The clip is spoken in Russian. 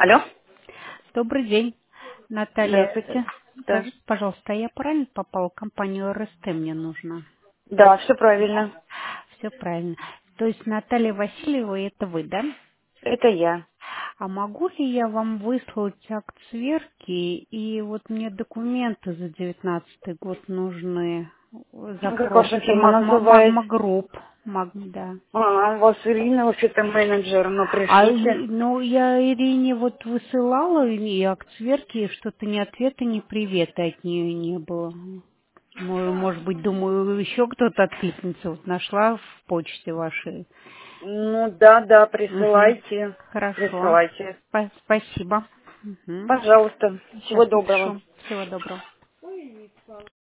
Алло? Добрый день, Наталья. Здравствуйте. Да. Скажите, пожалуйста, я правильно попала в компанию РСТ, мне нужно? Да, все правильно. Все правильно. То есть Наталья Васильева, это вы, да? Это я. А могу ли я вам выслать акт сверки? И вот мне документы за 19 год нужны. Как Запрос. ваша Это фирма называется? Магма-групп. Да. А, у вас Ирина, вообще-то менеджер, но пришлите. Ну, я Ирине вот высылала и акт сверки, и что-то ни ответа, ни привета от нее не было. Может быть, думаю, еще кто-то откликнется. Вот нашла в почте вашей. Ну да, да, Мгм. присылайте. Хорошо. Присылайте. Спасибо. Мгм. Пожалуйста. Сейчас Всего доброго. напишу. Всего доброго.